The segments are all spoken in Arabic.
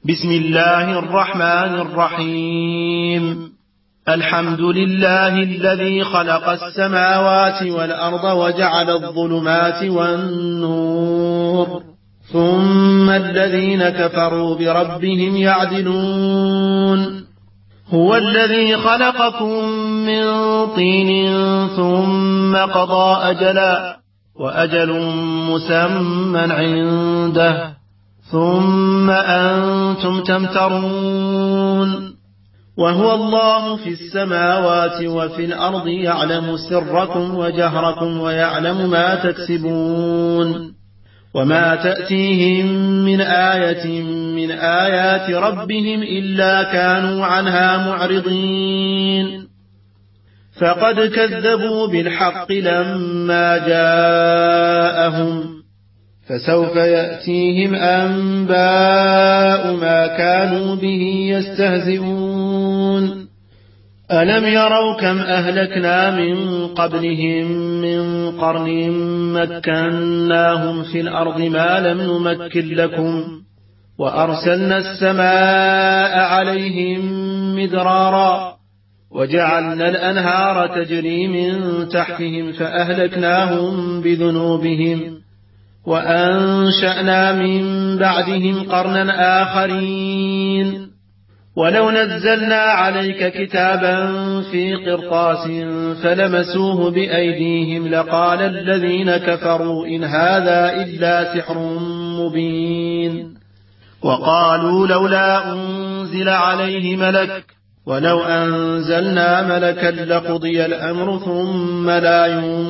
بسم الله الرحمن الرحيم. الحمد لله الذي خلق السماوات والأرض وجعل الظلمات والنور، ثم الذين كفروا بربهم يعدلون. هو الذي خلقكم من طين ثم قضى أجلا، وأجل مسمى عنده، ثم أنتم تمترون. وهو الله في السماوات وفي الأرض، يعلم سركم وجهركم ويعلم ما تكسبون. وما تأتيهم من آية من آيات ربهم إلا كانوا عنها معرضين. فقد كذبوا بالحق لما جاءهم، فسوف يأتيهم أنباء ما كانوا به يستهزئون. ألم يروا كم أهلكنا من قبلهم من قرن مكناهم في الأرض ما لم نمكن لكم، وأرسلنا السماء عليهم مدرارا، وجعلنا الأنهار تجري من تحتهم فأهلكناهم بذنوبهم، وأنشأنا من بعدهم قرنا آخرين. ولو نزلنا عليك كتابا في قرطاس فلمسوه بأيديهم لقال الذين كفروا إن هذا إلا سحر مبين. وقالوا لولا أنزل عليه ملك، ولو أنزلنا ملكا لقضي الأمر ثم لا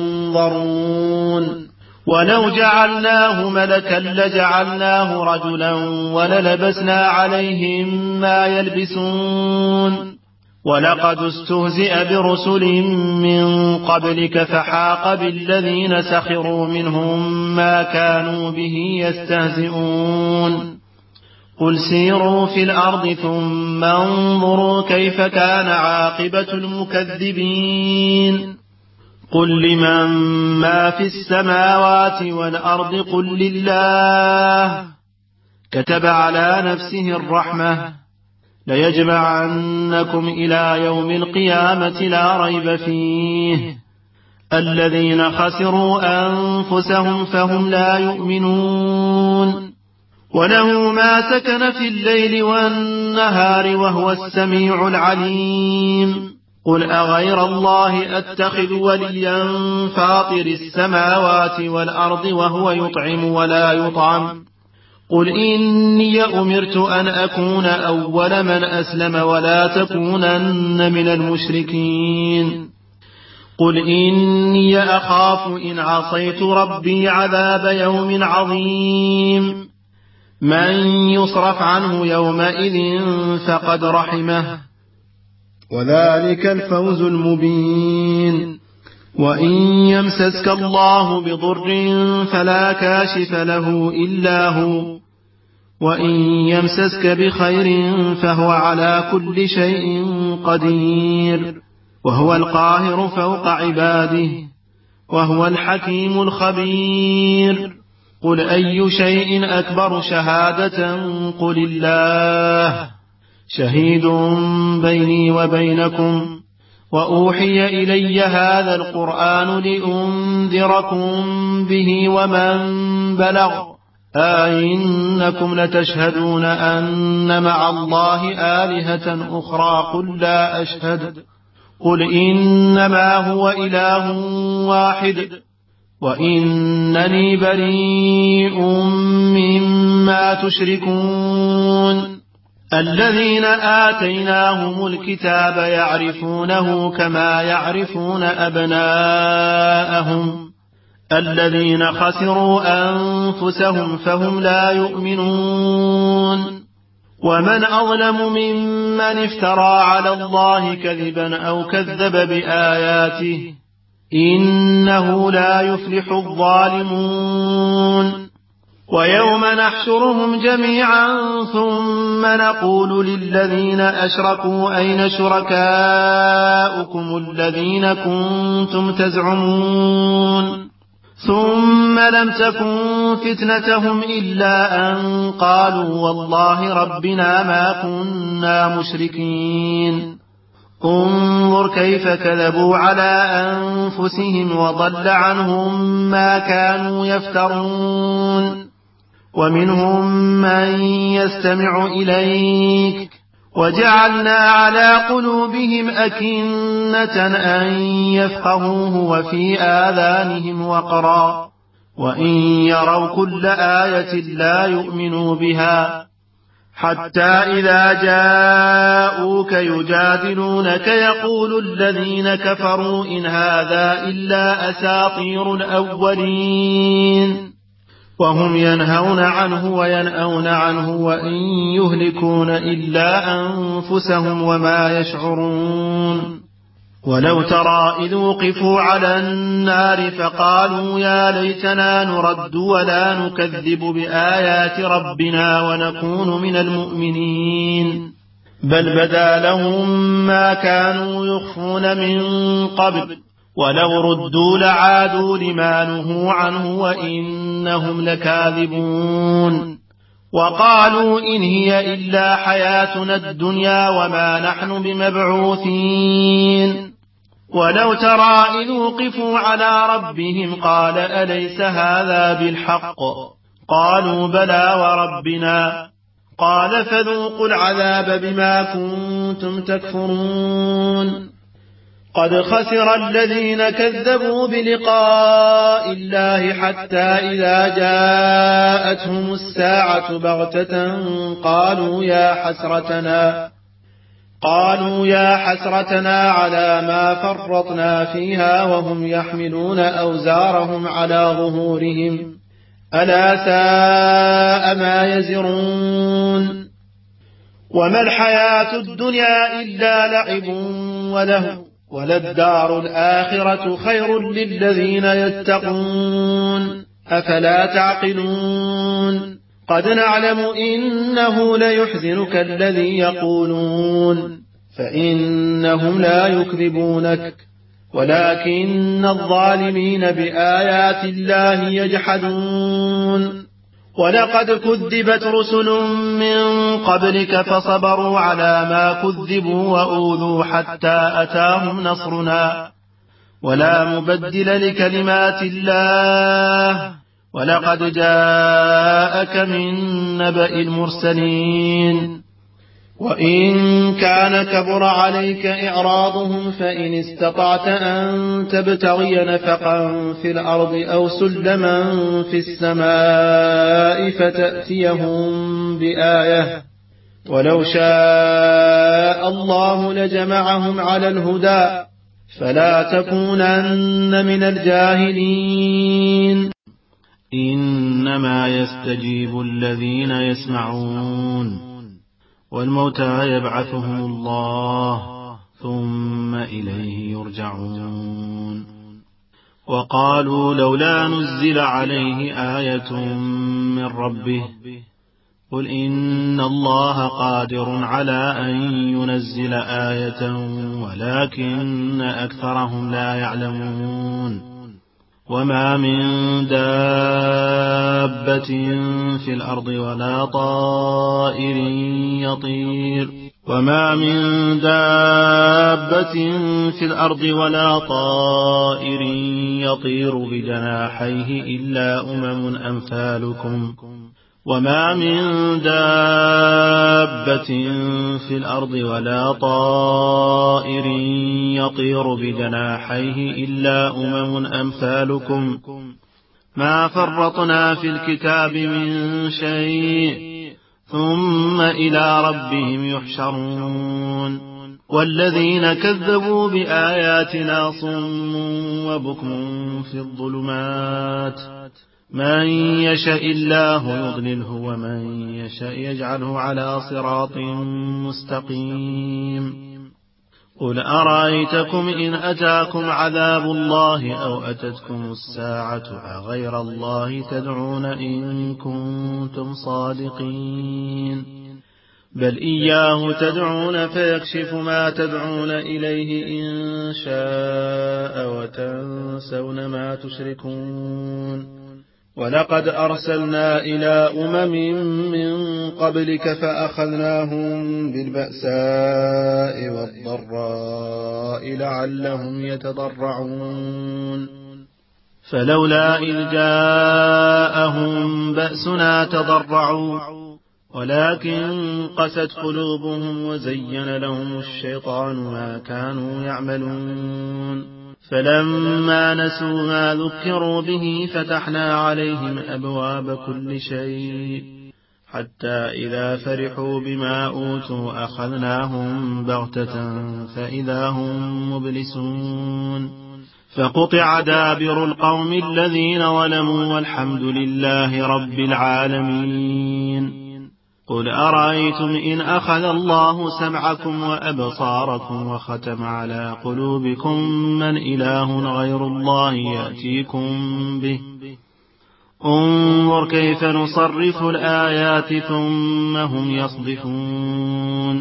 ينظرون. ولو جعلناه ملكا لجعلناه رجلا وللبسنا عليهم ما يلبسون. ولقد استهزئ برسل من قبلك فحاق بالذين سخروا منهم ما كانوا به يستهزئون. قل سيروا في الأرض ثم انظروا كيف كان عاقبة المكذبين. قل لمن ما في السماوات والأرض قل لله. كتب على نفسه الرحمة ليجمعنكم إلى يوم القيامة لا ريب فيه. الذين خسروا أنفسهم فهم لا يؤمنون. وله ما سكن في الليل والنهار وهو السميع العليم. قل أغير الله أتخذ وليا فاطر السماوات والأرض وهو يطعم ولا يطعم. قل إني أمرت أن أكون أول من أسلم ولا تكونن من المشركين. قل إني أخاف إن عصيت ربي عذاب يوم عظيم. من يصرف عنه يومئذ فقد رحمه، وذلك الفوز المبين. وإن يمسسك الله بضر فلا كاشف له إلا هو، وإن يمسسك بخير فهو على كل شيء قدير، وهو القاهر فوق عباده، وهو الحكيم الخبير. قل أي شيء أكبر شهادة قل الله شهيد بيني وبينكم. وأوحي إلي هذا القرآن لأنذركم به ومن بلغ. أئنكم لتشهدون أن مع الله آلهة أخرى قل لا أشهد. قل إنما هو إله واحد وإنني بريء مما تشركون. الذين آتيناهم الكتاب يعرفونه كما يعرفون أبناءهم. الذين خسروا أنفسهم فهم لا يؤمنون. ومن أظلم ممن افترى على الله كذبا أو كذب بآياته، إنه لا يفلح الظالمون. ويوم نحشرهم جميعا ثم نقول للذين أشركوا أين شركاؤكم الذين كنتم تزعمون. ثم لم تكن فتنتهم إلا أن قالوا والله ربنا ما كنا مشركين. انظر كيف كذبوا على أنفسهم وضل عنهم ما كانوا يفترون. ومنهم من يستمع إليك وجعلنا على قلوبهم أكنة أن يفقهوه وفي آذانهم وقرا وإن يروا كل آية لا يؤمنوا بها حتى إذا جاءوك يجادلونك يقول الذين كفروا إن هذا إلا أساطير الأولين وهم ينهون عنه وينأون عنه وإن يهلكون إلا أنفسهم وما يشعرون. ولو ترى إذ وقفوا على النار فقالوا يا ليتنا نرد ولا نكذب بآيات ربنا ونكون من المؤمنين بل بدا لهم ما كانوا يخفون من قبل ولو ردوا لعادوا لما نهوا عنه وإنهم لكاذبون. وقالوا إن هي إلا حياتنا الدنيا وما نحن بمبعوثين. ولو ترى إذ وقفوا على ربهم قال أليس هذا بالحق قالوا بلى وربنا قال فذوقوا العذاب بما كنتم تكفرون. قد خسر الذين كذبوا بلقاء الله حتى إذا جاءتهم الساعة بغتة قالوا يا حسرتنا على ما فرطنا فيها وهم يحملون أوزارهم على ظهورهم ألا ساء ما يزرون. وما الحياة الدنيا إلا لعب وله وللدار الآخرة خير للذين يتقون أفلا تعقلون. قد نعلم إنه ليحزنك الذي يقولون فإنهم لا يكذبونك ولكن الظالمين بآيات الله يجحدون. ولقد كذبت رسل من قبلك فصبروا على ما كذبوا وأوذوا حتى أتاهم نصرنا ولا مبدل لكلمات الله ولقد جاءك من نبأ المرسلين. وإن كان كبر عليك إعراضهم فإن استطعت أن تبتغي نفقا في الأرض أو سلما في السماء فتأتيهم بآية ولو شاء الله لجمعهم على الهدى فلا تكونن من الجاهلين. إنما يستجيب الذين يسمعون والموتى يبعثهم الله ثم إليه يرجعون. وقالوا لولا نزل عليه آية من ربه قل إن الله قادر على أن ينزل آية ولكن أكثرهم لا يعلمون. وما من دابة في الأرض ولا طائر يطير بجناحيه إلا أمم أمثالكم وما من دابة في الأرض ولا طائر يطير بجناحيه إلا أمم أمثالكم ما فرطنا في الكتاب من شيء ثم إلى ربهم يحشرون. والذين كذبوا بآياتنا صم وبكم في الظلمات من يشاء الله يضلله ومن يشاء يجعله على صراط مستقيم. قل أرأيتكم إن أتاكم عذاب الله أو أتتكم الساعة أغير الله تدعون إن كنتم صادقين بل إياه تدعون فيكشف ما تدعون إليه إن شاء وتنسون ما تشركون. ولقد أرسلنا إلى من قبلك فأخذناهم بالبأساء والضراء لعلهم يتضرعون. فلولا إذ جاءهم بأسنا تضرعوا ولكن قست قلوبهم وزين لهم الشيطان ما كانوا يعملون. فلما نسوا ما ذكروا به فتحنا عليهم أبواب كل شيء حتى إذا فرحوا بما أوتوا أخذناهم بغتة فإذا هم مبلسون. فقطع دابر القوم الذين ظلموا والحمد لله رب العالمين. قل أرأيتم إن أخذ الله سمعكم وأبصاركم وختم على قلوبكم من إله غير الله يأتيكم به. انظر كيف نصرف الآيات ثم هم يصدفون.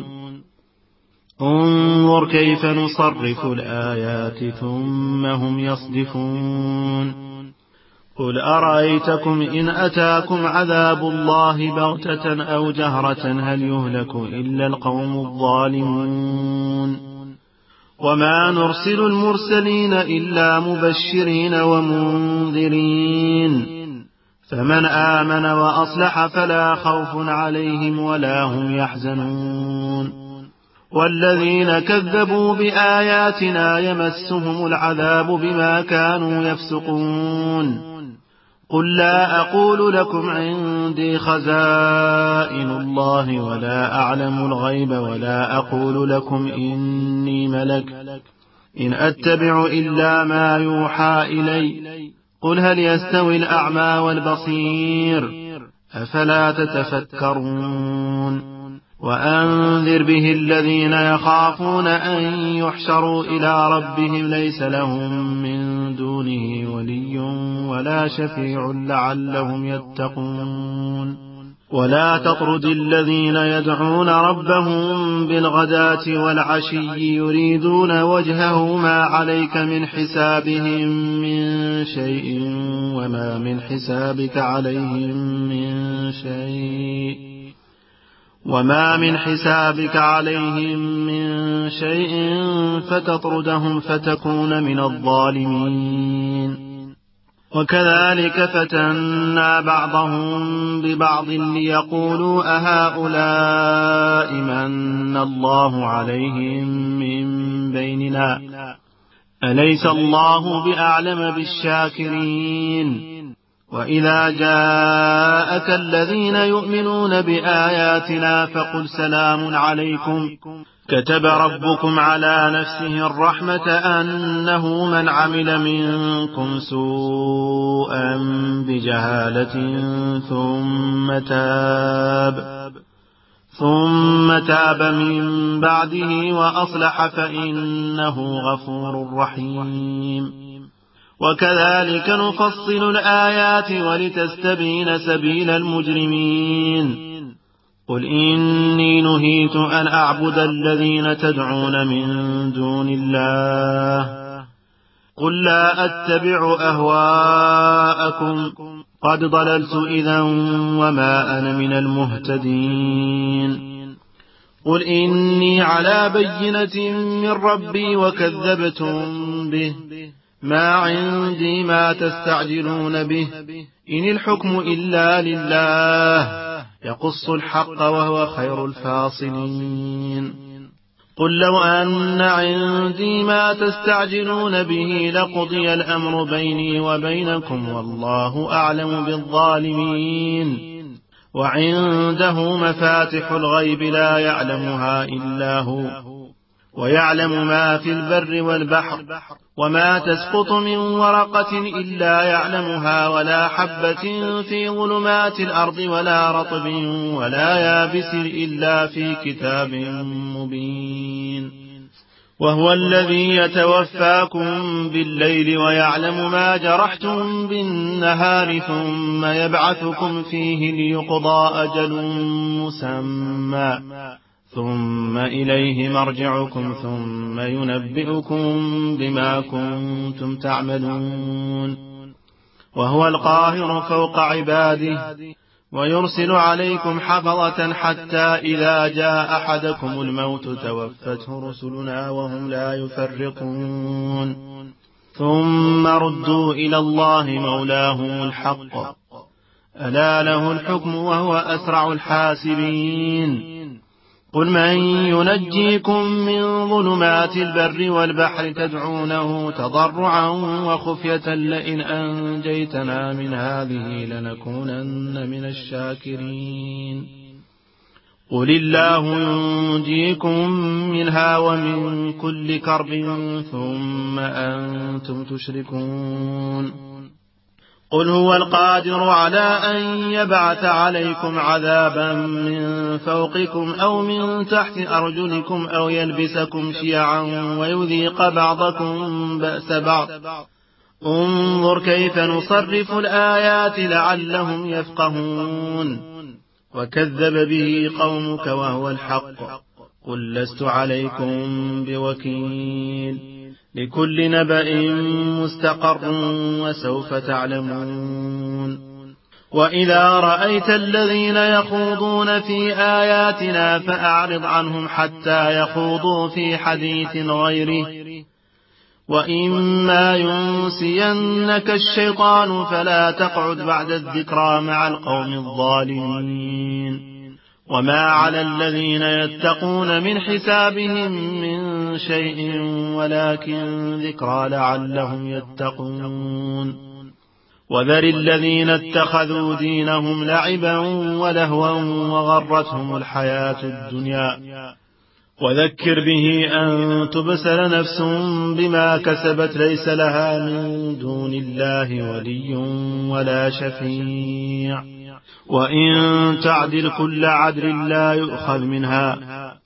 انظر كيف نصرف الآيات ثم هم يصدفون. قل أرأيتكم إن أتاكم عذاب الله بغتة أو جهرة هل يهلك إلا القوم الظالمون. وما نرسل المرسلين إلا مبشرين ومنذرين فمن آمن وأصلح فلا خوف عليهم ولا هم يحزنون. والذين كذبوا بآياتنا يمسهم العذاب بما كانوا يفسقون. قل لا أقول لكم عندي خزائن الله ولا أعلم الغيب ولا أقول لكم إني ملك إن أتبع إلا ما يوحى إلي. قل هل يستوي الأعمى والبصير أفلا تتفكرون. وأنذر به الذين يخافون أن يحشروا إلى ربهم ليس لهم من دونه ولي ولا شفيع لعلهم يتقون. ولا تطرد الذين يدعون ربهم بالغداة والعشي يريدون وجهه ما عليك من حسابهم من شيء وما من حسابك عليهم من شيء فتطردهم فتكون من الظالمين. وكذلك فتنا بعضهم ببعض ليقولوا أهؤلاء من الله عليهم من بيننا أليس الله بأعلم بالشاكرين. وإذا جاءك الذين يؤمنون بآياتنا فقل سلام عليكم كتب ربكم على نفسه الرحمة أنه من عمل منكم سوءا بجهالة ثم تاب من بعده وأصلح فإنه غفور رحيم. وكذلك نفصل الآيات ولتستبين سبيل المجرمين. قل إني نهيت أن أعبد الذين تدعون من دون الله قل لا أتبع أهواءكم قد ضللت إذا وما أنا من المهتدين. قل إني على بينة من ربي وكذبتم به ما عندي ما تستعجلون به إن الحكم إلا لله يقص الحق وهو خير الفاصلين. قل لو أن عندي ما تستعجلون به لقضي الأمر بيني وبينكم والله أعلم بالظالمين. وعنده مفاتح الغيب لا يعلمها إلا هو ويعلم ما في البر والبحر وما تسقط من ورقة إلا يعلمها ولا حبة في ظلمات الأرض ولا رطب ولا يابس إلا في كتاب مبين. وهو الذي يتوفاكم بالليل ويعلم ما جرحتم بالنهار ثم يبعثكم فيه ليقضى أجل مسمى ثم إليه مرجعكم ثم ينبئكم بما كنتم تعملون. وهو القاهر فوق عباده ويرسل عليكم حفظة حتى إذا جاء أحدكم الموت توفته رسلنا وهم لا يفرطون ثم ردوا إلى الله مولاهم الحق ألا له الحكم وهو أسرع الحاسبين. قل من ينجيكم من ظلمات البر والبحر تدعونه تضرعا وخفية لئن أنجيتنا من هذه لنكونن من الشاكرين. قل الله ينجيكم منها ومن كل كرب ثم أنتم تشركون. قل هو القادر على أن يبعث عليكم عذابا من فوقكم أو من تحت أرجلكم أو يلبسكم شيعا ويذيق بعضكم بأس بعض. انظر كيف نصرف الآيات لعلهم يفقهون. وكذب به قومك وهو الحق قل لست عليكم بوكيل لكل نبأ مستقر وسوف تعلمون. وإذا رأيت الذين يخوضون في آياتنا فأعرض عنهم حتى يخوضوا في حديث غيره وإما ينسينك الشيطان فلا تقعد بعد الذكرى مع القوم الظالمين. وما على الذين يتقون من حسابهم من شيء ولكن ذكرى لعلهم يتقون. وذر الذين اتخذوا دينهم لعبا ولهوا وغرتهم الحياة الدنيا وذكر به أن تبسل نفس بما كسبت ليس لها من دون الله ولي ولا شفيع وإن تعدل كل عدل لا يؤخذ منها.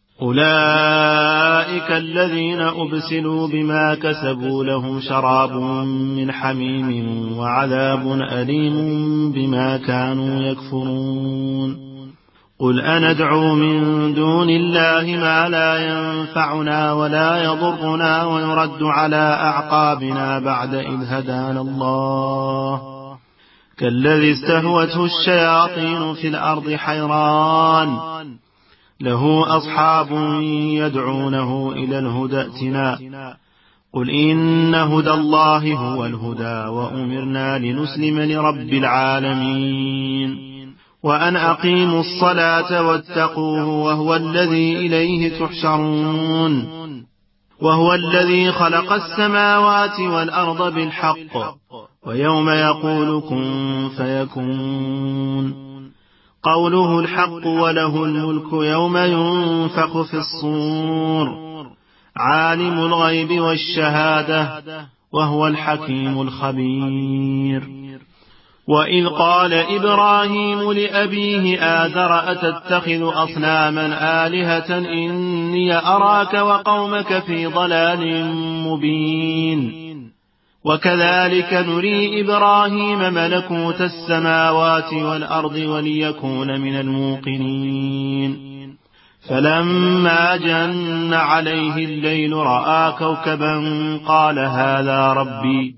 أولئك الذين أبسلوا بما كسبوا لهم شراب من حميم وعذاب أليم بما كانوا يكفرون. قل أندعو من دون الله ما لا ينفعنا ولا يضرنا ونرد على أعقابنا بعد إذ هدانا الله كالذي استهوته الشياطين في الأرض حيران له أصحاب يدعونه إلى الهدى ائتنا. قل إن هدى الله هو الهدى وأمرنا لنسلم لرب العالمين وأن أقيموا الصلاة واتقوه وهو الذي إليه تحشرون. وهو الذي خلق السماوات والأرض بالحق ويوم يقول كن فيكون قوله الحق وله الملك يوم ينفخ في الصور عالم الغيب والشهادة وهو الحكيم الخبير. وإذ قال إبراهيم لأبيه آزر أتتخذ أصناما آلهة إني أراك وقومك في ضلال مبين. وكذلك نري إبراهيم ملكوت السماوات والأرض وليكون من الموقنين. فلما جن عليه الليل رأى كوكبا قال هذا ربي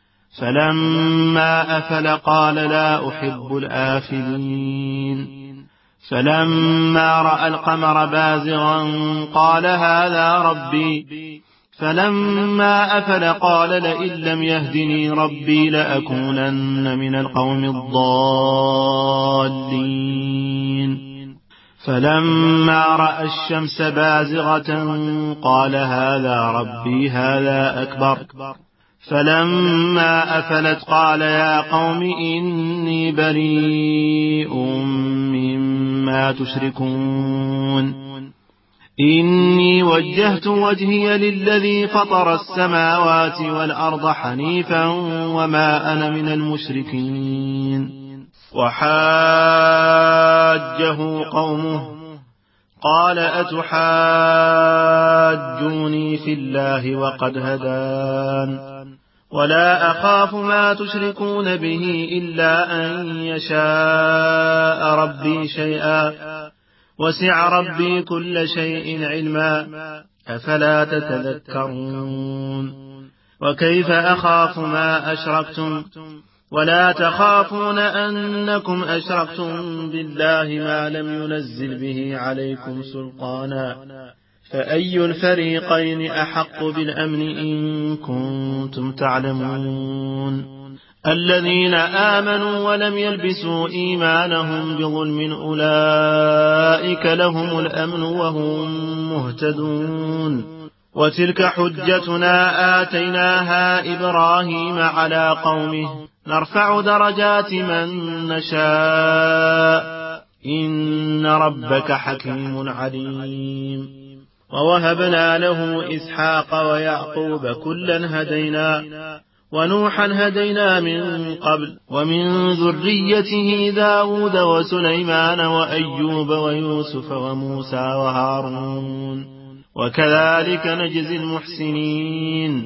فلما أفل قال لا أحب الآفلين. فلما رأى القمر بازغا قال هذا ربي فلما أفل قال لئن لم يهدني ربي لأكونن من القوم الضالين. فلما رأى الشمس بازغة قال هذا ربي هذا أكبر. فلما أفلت قال يا قوم إني بريء مما تشركون إني وجهت وجهي للذي فطر السماوات والأرض حنيفا وما أنا من المشركين. وحاجه قومه قال أتحاجوني في الله وقد هدان ولا أخاف ما تشركون به إلا أن يشاء ربي شيئا وسع ربي كل شيء علما أفلا تتذكرون وكيف أخاف ما أشركتم ولا تخافون أنكم أشركتم بالله ما لم ينزل به عليكم سلطانا فأي الفريقين أحق بالأمن إن كنتم تعلمون الذين آمنوا ولم يلبسوا إيمانهم بظلم أولئك لهم الأمن وهم مهتدون وتلك حجتنا آتيناها إبراهيم على قومه نرفع درجات من نشاء إن ربك حكيم عليم ووهبنا له إسحاق ويعقوب كلا هدينا ونوحا هدينا من قبل ومن ذريته داود وسليمان وأيوب ويوسف وموسى وهارون وكذلك نجزي المحسنين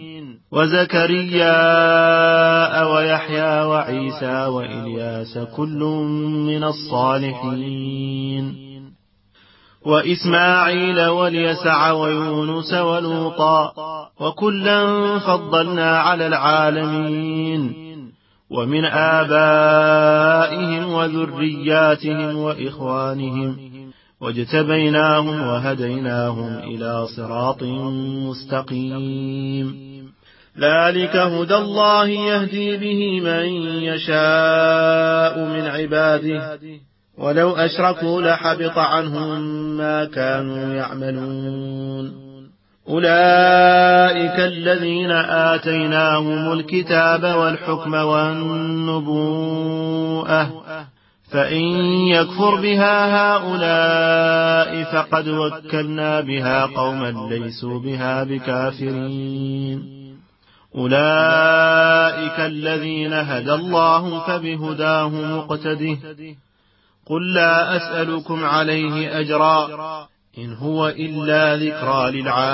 وزكريا ويحيى وعيسى وإلياس كل من الصالحين وإسماعيل واليسع ويونس ولوطا وكلا فضلنا على العالمين ومن آبائهم وذرياتهم وإخوانهم واجتبيناهم وهديناهم إلى صراط مستقيم ذلك هدى الله يهدي به من يشاء من عباده ولو أشركوا لحبط عنهم ما كانوا يعملون أولئك الذين آتيناهم الكتاب والحكم والنبوءة فإن يكفر بها هؤلاء فقد وكلنا بها قوما ليسوا بها بكافرين أولئك الذين هدى الله فبهداه مقتده قل لا أسألكم عليه أجرا إن هو إلا ذكرى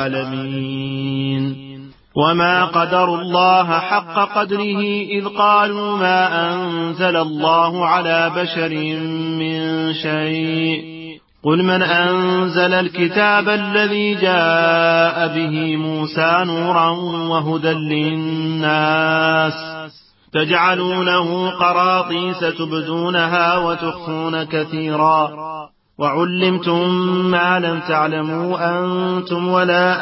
للعالمين وما قدروا الله حق قدره إذ قالوا ما أنزل الله على بشر من شيء قل من أنزل الكتاب الذي جاء به موسى نورا وهدى للناس تجعلونه قراطيس تبدونها وتخفون كثيرا وعلمتم ما لم تعلموا أنتم ولا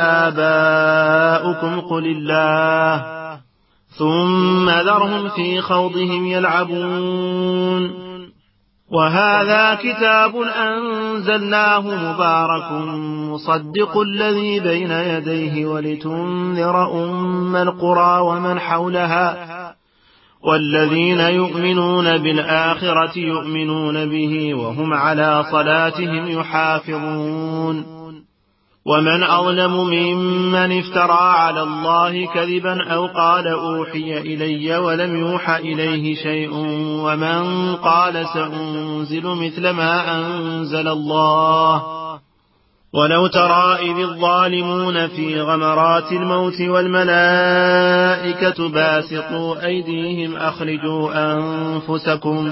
آباؤكم قل الله ثم ذرهم في خوضهم يلعبون وهذا كتاب أنزلناه مبارك مصدق الذي بين يديه ولتنذر أم القرى ومن حولها والذين يؤمنون بالآخرة يؤمنون به وهم على صلاتهم يحافظون ومن أظلم ممن افترى على الله كذبا أو قال أوحي إلي ولم يوحى إليه شيء ومن قال سأنزل مثل ما أنزل الله ولو ترى إذ الظالمون في غمرات الموت والملائكة باسطوا أيديهم أخرجوا أنفسكم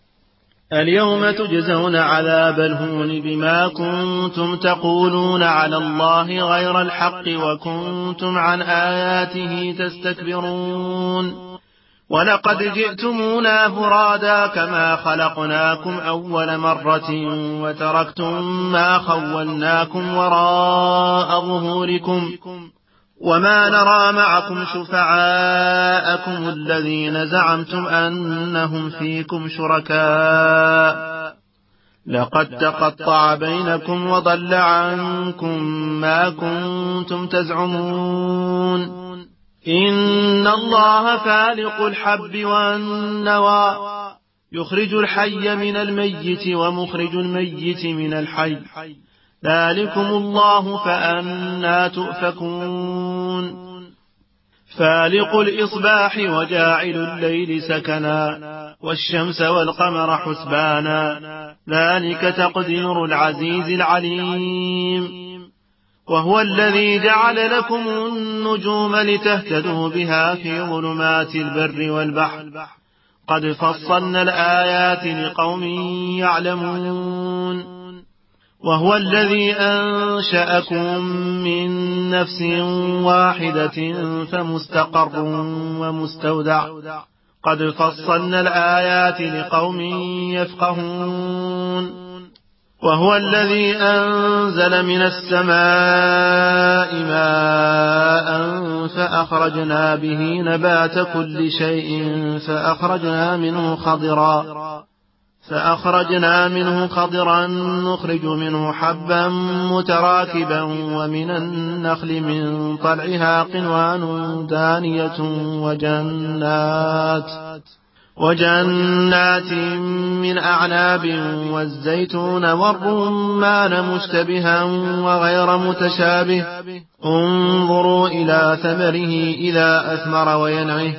اليوم تجزون عذاب الهون بما كنتم تقولون على الله غير الحق وكنتم عن آياته تستكبرون ولقد جئتمونا فرادا كما خلقناكم أول مرة وتركتم ما خولناكم وراء ظهوركم وما نرى معكم شفعاءكم الذين زعمتم أنهم فيكم شركاء لقد تقطع بينكم وضل عنكم ما كنتم تزعمون إن الله فالق الحب والنوى يخرج الحي من الميت ومخرج الميت من الحي ذلكم الله فأنا تؤفكون فالق الإصباح وجاعل الليل سكنا والشمس والقمر حسبانا ذلك تقدير العزيز العليم. وهو الذي جعل لكم النجوم لتهتدوا بها في ظلمات البر والبحر قد فصلنا الآيات لقوم يعلمون. وهو الذي أنشأكم من نفس واحدة فمستقر ومستودع قد فصلنا الآيات لقوم يفقهون. وهو الذي أنزل من السماء ماء فأخرجنا به نبات كل شيء فأخرجنا منه خضرا نخرج منه حبا متراكبا ومن النخل من طلعها قنوان دانية وجنات من أعناب والزيتون والرمان مشتبها وغير متشابه انظروا إلى ثمره إذا أثمر وينعه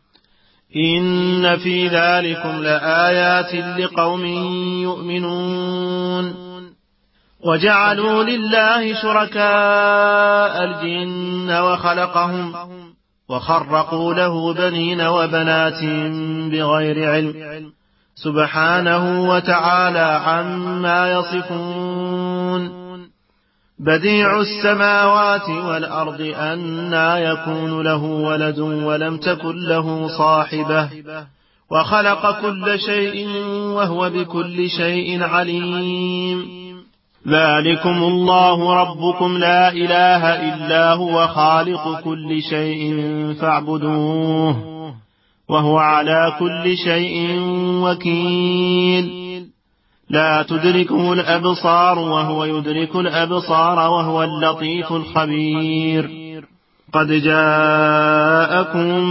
إن في ذلكم لآيات لقوم يؤمنون. وجعلوا لله شركاء الجن وخلقهم وخرقوا له بنين وبنات بغير علم سبحانه وتعالى عما يصفون. بديع السماوات والأرض أنى يكون له ولد ولم تكن له صاحبة وخلق كل شيء وهو بكل شيء عليم. ذلكم الله ربكم لا إله إلا هو خالق كل شيء فاعبدوه وهو على كل شيء وكيل. لا تدركه الأبصار وهو يدرك الأبصار وهو اللطيف الخبير. قد جاءكم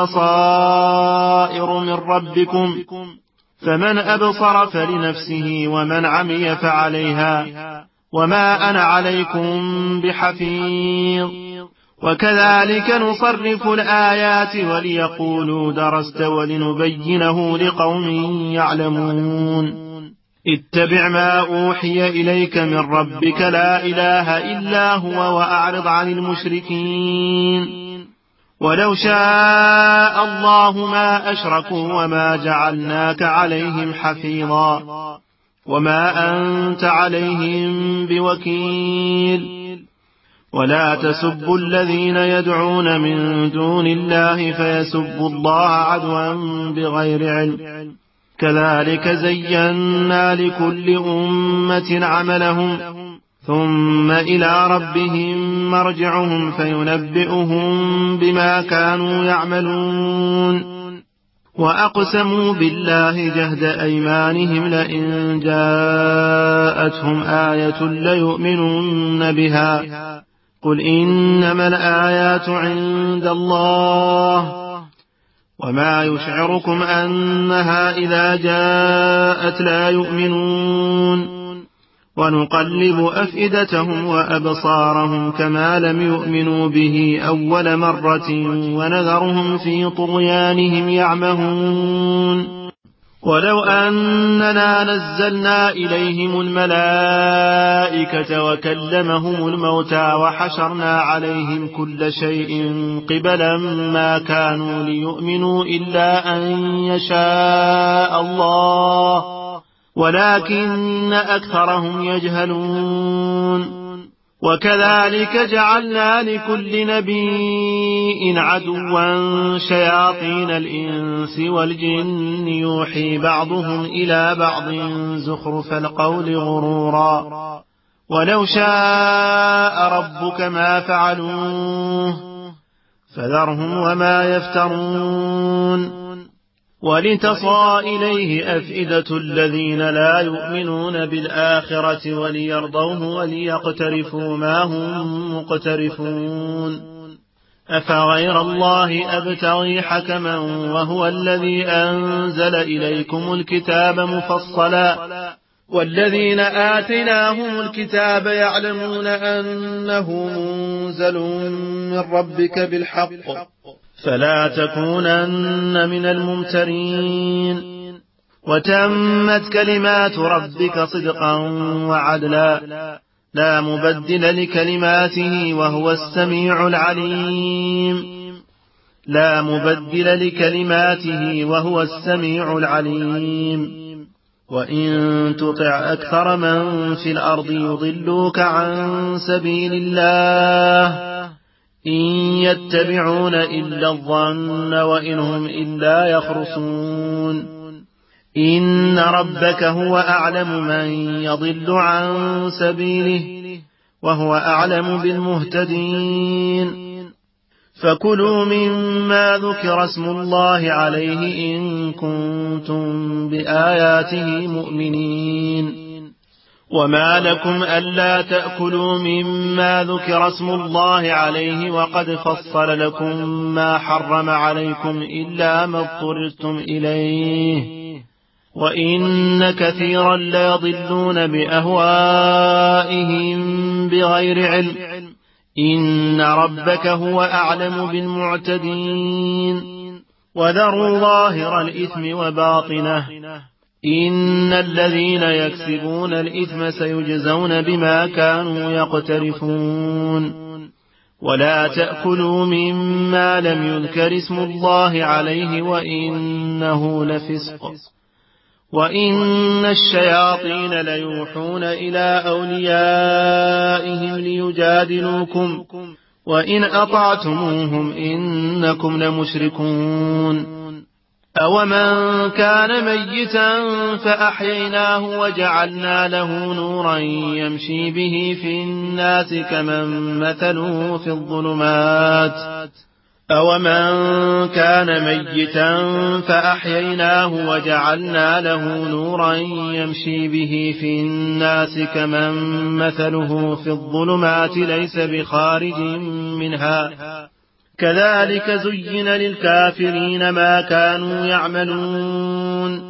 بصائر من ربكم فمن أبصر فلنفسه ومن عمي فعليها وما أنا عليكم بحفيظ. وكذلك نصرف الآيات وليقولوا درست ولنبينه لقوم يعلمون. اتبع ما أوحي إليك من ربك لا إله إلا هو وأعرض عن المشركين. ولو شاء الله ما أشركوا وما جعلناك عليهم حفيظا وما أنت عليهم بوكيل. ولا تسبوا الذين يدعون من دون الله فيسبوا الله عدوا بغير علم كذلك زينا لكل أمة عملهم ثم إلى ربهم مرجعهم فينبئهم بما كانوا يعملون. وأقسموا بالله جهد أيمانهم لئن جاءتهم آية ليؤمنن بها قل إنما الآيات عند الله وما يشعركم أنها إذا جاءت لا يؤمنون. ونقلب أفئدتهم وأبصارهم كما لم يؤمنوا به أول مرة ونذرهم في طغيانهم يعمهون. ولو أننا نزلنا إليهم الملائكة وكلمهم الموتى وحشرنا عليهم كل شيء قبلا ما كانوا ليؤمنوا إلا أن يشاء الله ولكن أكثرهم يجهلون. وكذلك جعلنا لكل نبي عدوا شياطين الإنس والجن يوحي بعضهم إلى بعض زخرف القول غرورا ولو شاء ربك ما فعلوه فذرهم وما يفترون. ولتصغى إليه أفئدة الذين لا يؤمنون بالآخرة وليرضوه وليقترفوا ما هم مقترفون. أفغير الله أبتغي حكما وهو الذي أنزل إليكم الكتاب مفصلا والذين آتيناهم الكتاب يعلمون أنه منزل من ربك بالحق فلا تكونن من الممترين. وتمت كلمات ربك صدقا وعدلا لا مبدل لكلماته وهو السميع العليم لا مبدل لكلماته وهو السميع العليم. وإن تطع أكثر من في الأرض يضلوك عن سبيل الله إن يتبعون إلا الظن وإن هم إلا يخرصون. إن ربك هو أعلم من يضل عن سبيله وهو أعلم بالمهتدين. فكلوا مما ذكر اسم الله عليه إن كنتم بآياته مؤمنين. وما لكم ألا تأكلوا مما ذكر اسم الله عليه وقد فصل لكم ما حرم عليكم إلا ما اضطررتم إليه وإن كثيرا ليضلون بأهوائهم بغير علم إن ربك هو أعلم بالمعتدين. وذروا ظاهر الإثم وباطنه إن الذين يكسبون الإثم سيجزون بما كانوا يقترفون. ولا تأكلوا مما لم يذكر اسم الله عليه وإنه لفسق وإن الشياطين ليوحون إلى أوليائهم ليجادلوكم وإن أطعتموهم إنكم لمشركون. أومن كان ميتا فأحييناه وجعلنا له نورا يمشي به في الناس كمن مثله في الظلمات أومن كان ميتا فأحييناه وجعلنا له نورا يمشي به في الناس كمن مثله في الظلمات ليس بخارج منها كذلك زين للكافرين ما كانوا يعملون.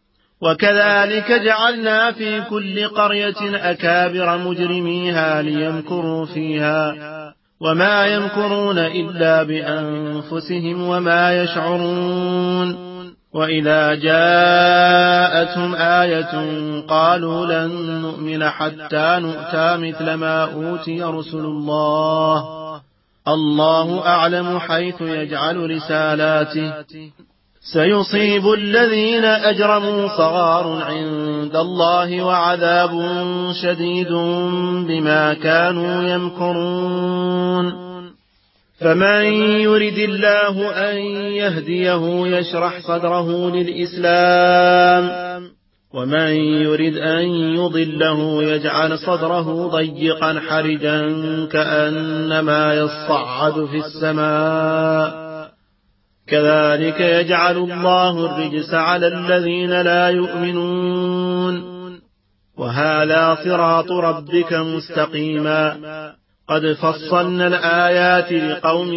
وكذلك جعلنا في كل قرية أكابر مجرميها ليمكروا فيها وما يمكرون إلا بأنفسهم وما يشعرون. وإذا جاءتهم آية قالوا لن نؤمن حتى نؤتى مثل ما أوتي رسل الله الله أعلم حيث يجعل رسالاته سيصيب الذين أجرموا صغار عند الله وعذاب شديد بما كانوا يمكرون. فمن يرد الله أن يهديه يشرح صدره للإسلام ومن يرد أن يضله يجعل صدره ضيقا حرجا كأنما يصعد في السماء كذلك يجعل الله الرجس على الذين لا يؤمنون. وهذا صراط ربك مستقيما قد فصلنا الآيات لقوم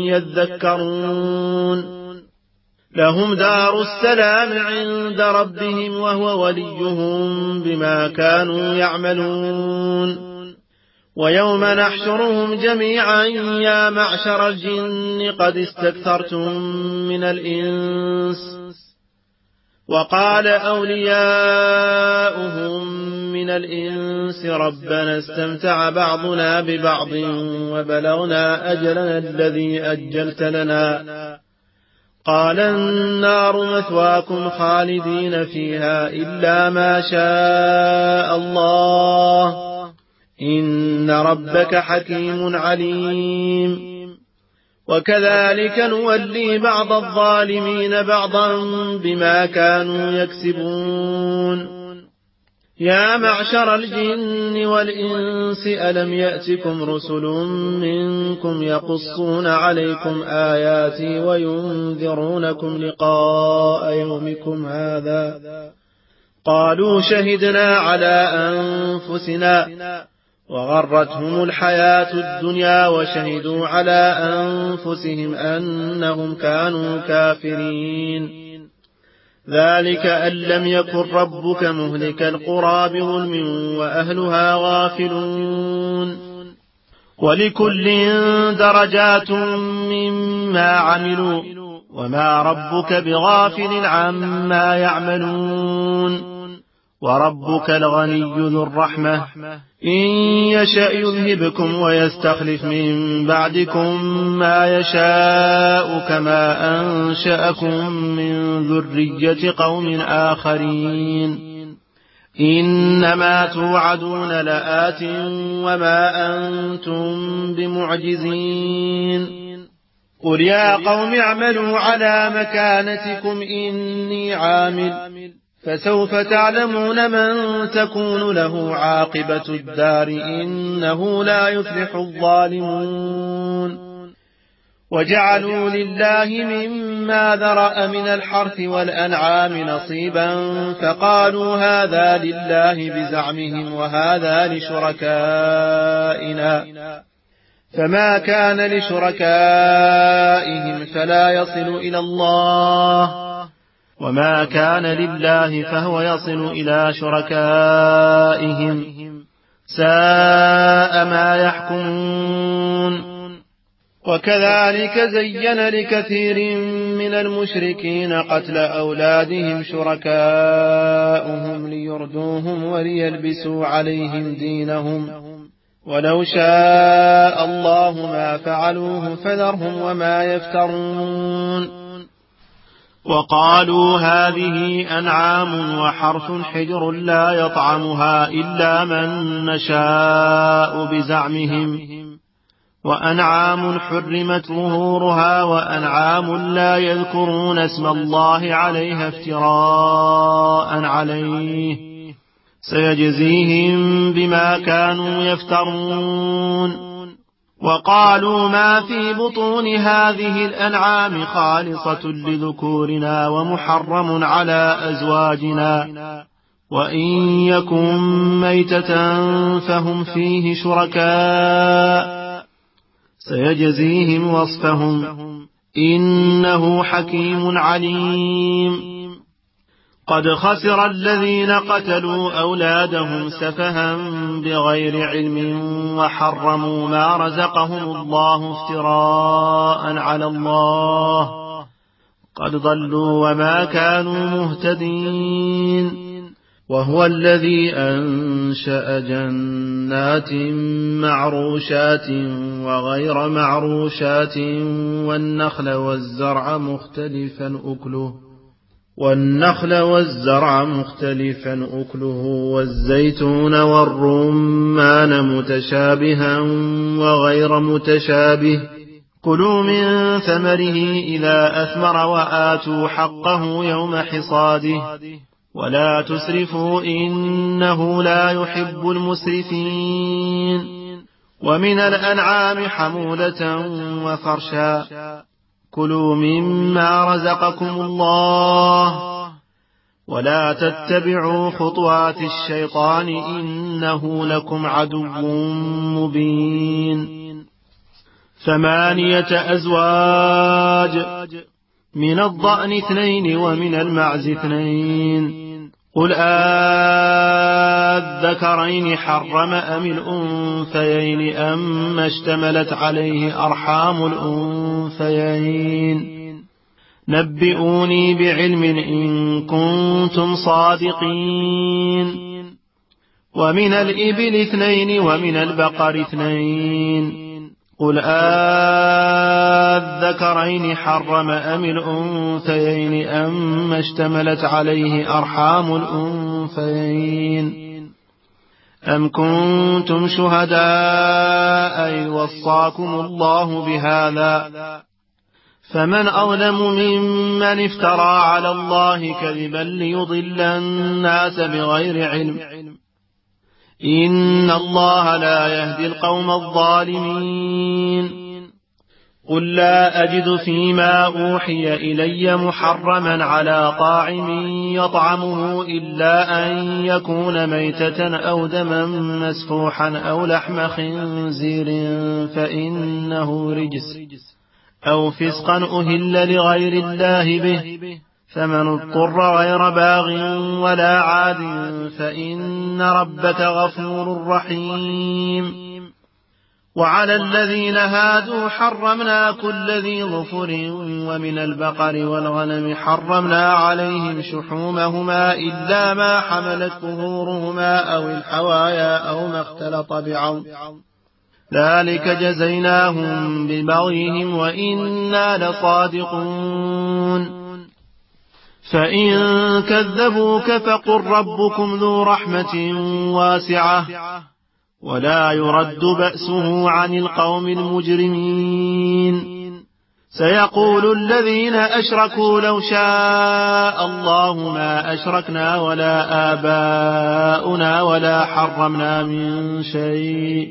يذكرون. لهم دار السلام عند ربهم وهو وليهم بما كانوا يعملون. ويوم نحشرهم جميعا يا معشر الجن قد استكثرتم من الإنس وقال أولياؤهم من الإنس ربنا استمتع بعضنا ببعض وبلغنا أجلنا الذي أجلت لنا قال النار مثواكم خالدين فيها إلا ما شاء الله إن ربك حكيم عليم. وكذلك نولي بعض الظالمين بعضا بما كانوا يكسبون. يا معشر الجن والإنس ألم يأتكم رسل منكم يقصون عليكم آياتي وينذرونكم لقاء يومكم هذا قالوا شهدنا على أنفسنا وغرتهم الحياة الدنيا وشهدوا على أنفسهم أنهم كانوا كافرين. ذلك أن لم يكن ربك مهلك القرى بظلم وأهلها غافلون. ولكل درجات مما عملوا وما ربك بغافل عما يعملون وربك الغني ذو الرحمة إن يشأ يذهبكم ويستخلف من بعدكم ما يشاء كما أنشأكم من ذرية قوم آخرين إنما توعدون لآت وما أنتم بمعجزين قل يا قوم اعملوا على مكانتكم إني عامل فسوف تعلمون من تكون له عاقبة الدار إنه لا يفلح الظالمون وجعلوا لله مما ذرأ من الحرث والأنعام نصيبا فقالوا هذا لله بزعمهم وهذا لشركائنا فما كان لشركائهم فلا يصل إلى الله وما كان لله فهو يصل إلى شركائهم ساء ما يحكمون وكذلك زين لكثير من المشركين قتل أولادهم شركاؤهم ليردوهم وليلبسوا عليهم دينهم ولو شاء الله ما فعلوه فذرهم وما يفترون وقالوا هذه أنعام وحرث حجر لا يطعمها إلا من نشاء بزعمهم وأنعام حرمت ظهورها وأنعام لا يذكرون اسم الله عليها افتراء عليه سيجزيهم بما كانوا يفترون وقالوا ما في بطون هذه الأنعام خالصة لذكورنا ومحرم على أزواجنا وإن يكن ميتة فهم فيه شركاء سيجزيهم وصفهم إنه حكيم عليم قد خسر الذين قتلوا أولادهم سفها بغير علم وحرموا ما رزقهم الله افتراء على الله قد ضلوا وما كانوا مهتدين وهو الذي أنشأ جنات معروشات وغير معروشات والنخل والزرع مختلفا أكله والزيتون والرمان متشابها وغير متشابه كلوا من ثمره إذا أثمر وآتوا حقه يوم حصاده ولا تسرفوا إنه لا يحب المسرفين ومن الأنعام حمولة وفرشا كلوا مما رزقكم الله ولا تتبعوا خطوات الشيطان إنه لكم عدو مبين 8 أزواج من الضأن 2 ومن المعز 2 قل الذكرين حرم أم الأنثيين أما اشتملت عليه أرحام الأنثيين نبئوني بعلم إن كنتم صادقين ومن الإبل 2 ومن البقر 2 قل الذكرين حرم أم الأنثيين أما اشتملت عليه أرحام الأنثيين أم كنتم شهداء إذ وصاكم الله بهذا فمن أظلم ممن افترى على الله كذبا ليضل الناس بغير علم إن الله لا يهدي القوم الظالمين قل لا أجد فيما أوحي إلي محرما على طاعم يطعمه إلا أن يكون ميتة أو دما مسفوحا أو لحم خنزير فإنه رجس أو فسقا أهل لغير الله به فمن اضطر غير باغ ولا عاد فإن ربك غفور رحيم وعلى الذين هادوا حرمنا كل ذي ظفر ومن البقر والغنم حرمنا عليهم شحومهما إلا ما حملت ظهورهما أو الحوايا أو ما اختلط بعظم ذلك جزيناهم ببغيهم وإنا لصادقون فإن كذبوك فقل ربكم ذو رحمة واسعة ولا يرد بأسه عن القوم المجرمين سيقول الذين أشركوا لو شاء الله ما أشركنا ولا آباؤنا ولا حرمنا من شيء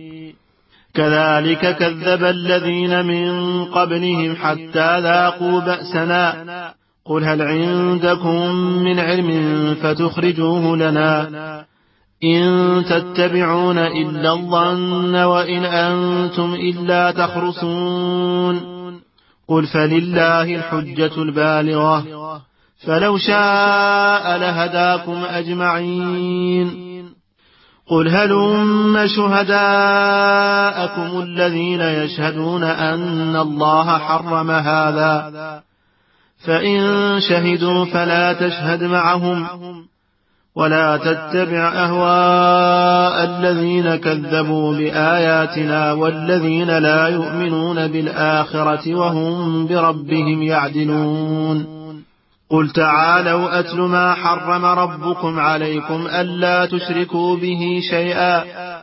كذلك كذب الذين من قبلهم حتى ذاقوا بأسنا قل هل عندكم من علم فتخرجوه لنا إن تتبعون إلا الظن وإن أنتم إلا تخرصون قل فلله الحجة البالغة فلو شاء لهداكم أجمعين قل هلم شهداءكم الذين يشهدون أن الله حرم هذا فإن شهدوا فلا تشهد معهم ولا تتبع أهواء الذين كذبوا بآياتنا والذين لا يؤمنون بالآخرة وهم بربهم يعدلون قل تعالوا أتل ما حرم ربكم عليكم ألا تشركوا به شيئا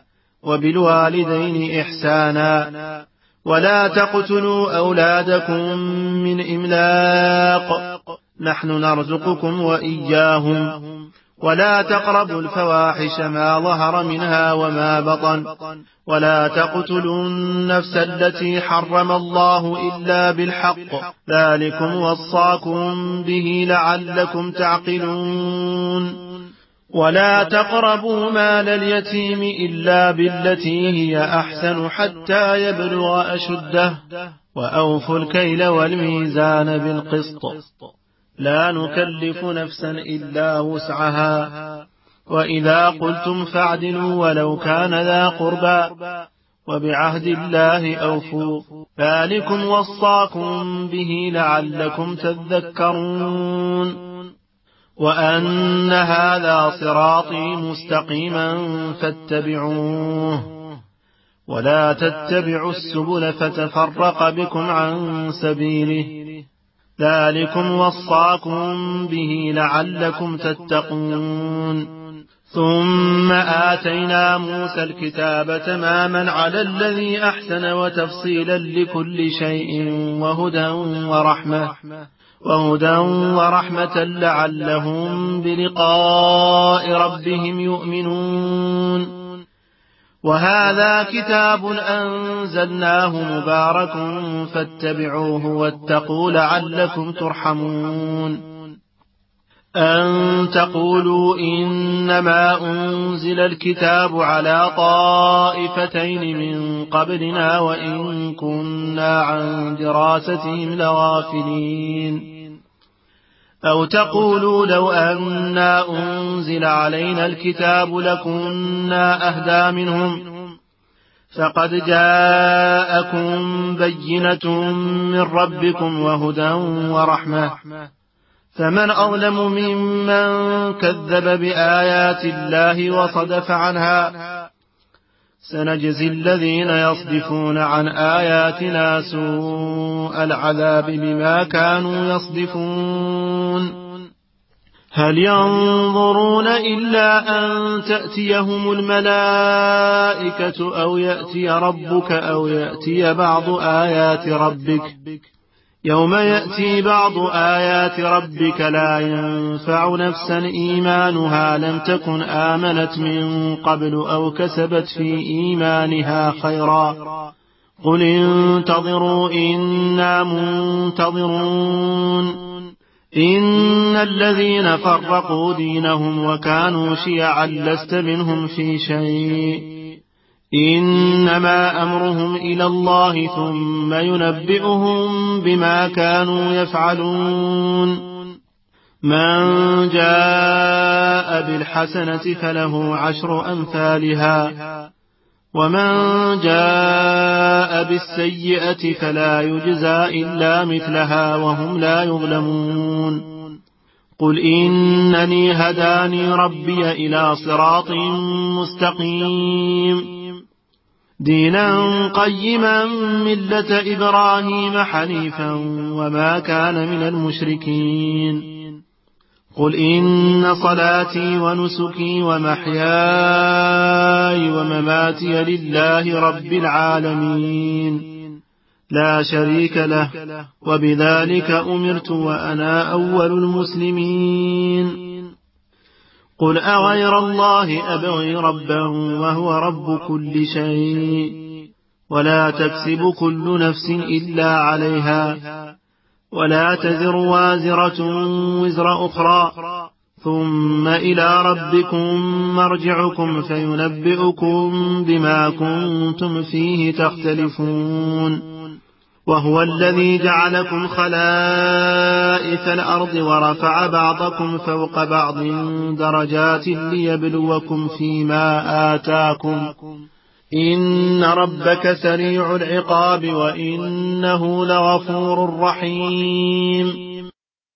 وبالوالدين إحسانا ولا تقتلوا أولادكم من إملاق نحن نرزقكم وإياهم ولا تقربوا الفواحش ما ظهر منها وما بطن ولا تقتلوا النفس التي حرم الله إلا بالحق ذلكم وصاكم به لعلكم تعقلون ولا تقربوا مال اليتيم إلا بالتي هي أحسن حتى يبلغ أشده وأوفوا الكيل والميزان بالقسط لا نكلف نفسا إلا وسعها وإذا قلتم فاعدلوا ولو كان ذا قربى وبعهد الله أوفوا ذلكم وصاكم به لعلكم تذكرون وأن هذا صراطي مستقيما فاتبعوه ولا تتبعوا السبل فتفرق بكم عن سبيله ذلكم وصاكم به لعلكم تتقون ثم آتينا موسى الكتاب تماما على الذي أحسن وتفصيلا لكل شيء وهدى ورحمة لعلهم بلقاء ربهم يؤمنون وهذا كتاب أنزلناه مبارك فاتبعوه واتقوا لعلكم ترحمون أن تقولوا إنما أنزل الكتاب على طائفتين من قبلنا وإن كنا عن دراستهم لغافلين أو تقولوا لو أنا أنزل علينا الكتاب لكنا أهدى منهم فقد جاءكم بينة من ربكم وهدى ورحمة فمن أظلم ممن كذب بآيات الله وصدف عنها سنجزي الذين يصدفون عن آياتنا سوء العذاب بما كانوا يصدفون هل ينظرون إلا أن تأتيهم الملائكة أو يأتي ربك أو يأتي بعض آيات ربك يوم يأتي بعض آيات ربك لا ينفع نفسا إيمانها لم تكن آمنت من قبل أو كسبت في إيمانها خيرا قل انتظروا إنا منتظرون إن الذين فرقوا دينهم وكانوا شيعا لست منهم في شيء إنما أمرهم إلى الله ثم ينبئهم بما كانوا يفعلون من جاء بالحسنة فله 10 أمثالها ومن جاء بالسيئة فلا يجزى إلا مثلها وهم لا يظلمون. قل إنني هداني ربي إلى صراط مستقيم دينا قيما ملة إبراهيم حنيفا وما كان من المشركين. قل إن صلاتي ونسكي ومحياي ومماتي لله رب العالمين لا شريك له وبذلك أمرت وأنا أول المسلمين. قل أغير الله أبغي ربا وهو رب كل شيء ولا تكسب كل نفس إلا عليها ولا تزر وازرة وزر أخرى ثم إلى ربكم مرجعكم فينبئكم بما كنتم فيه تختلفون. وهو الذي جعلكم خلائف الأرض ورفع بعضكم فوق بعض درجات ليبلوكم فيما آتاكم إن ربك سريع العقاب وإنه لغفور رحيم.